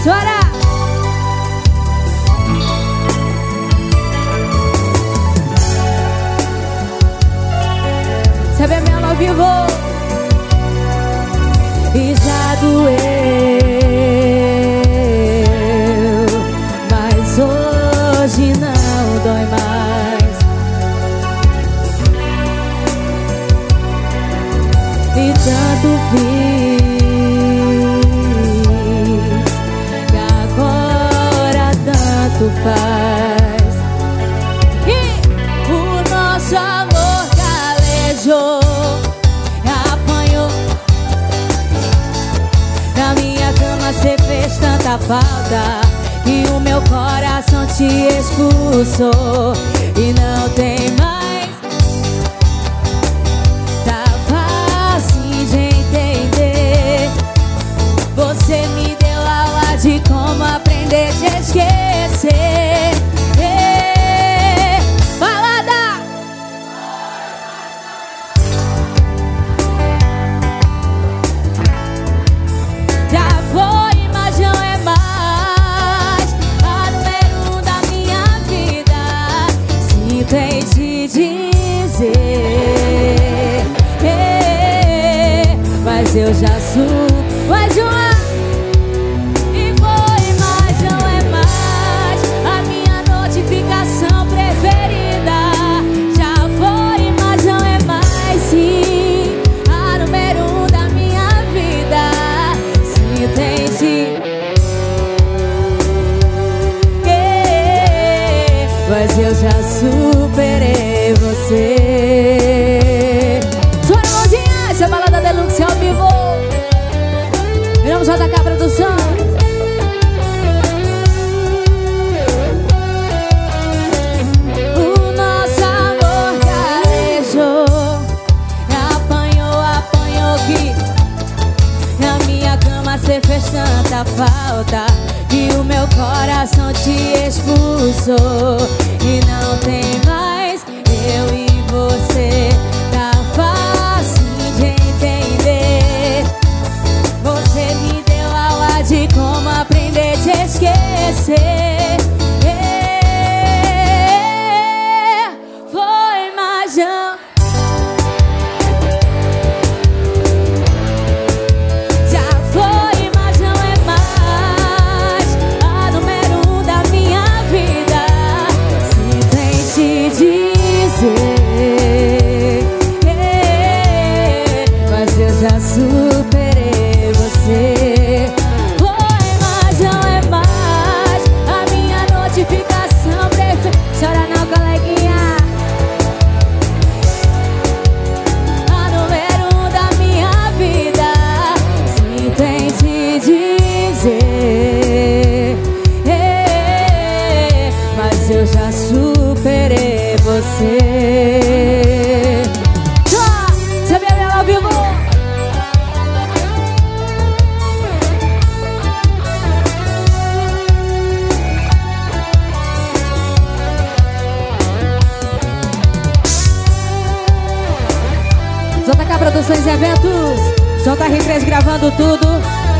Chora! Sabe a minha ao vivo? E já doeu, mas hoje não dói mais. E tanto fiz que agora tanto faz. E o nosso amor galejou, apanhou. Na minha cama cê fez tanta falta e o meu coração te expulsou. E não tem mais, tá fácil de entender. Você me deu aula de como aprender a te esquecer. Balada! Já foi, mas não é mais a número 1 da minha vida. Sinto em te dizer, mas eu já sou mais uma. E foi, mas não é mais a minha notificação preferida. Já foi, mas não é mais, sim, a número 1 da minha vida. Se entende, mas eu já superei você. Sua irmãzinha, essa é a balada deluxe ao vivo. Viramos JK Produções. O nosso amor galejou, apanhou que na minha cama cê fez tanta falta e o meu coração te expulsou. E não tem mais eu e você, tá fácil de entender. Você me deu aula de como aprender a te esquecer. Foi, mas não. Já foi, mas não é mais a número 1 da minha vida. Se tem te dizer, mas eu já superei você. Foi, mas não é mais a minha notificação preferida. Chora não, coleguinha. A número 1 da minha vida. Se tem te dizer, mas eu já superei você. Sabe a minha ao vivo? JK Produções e Eventos, JR3 gravando tudo.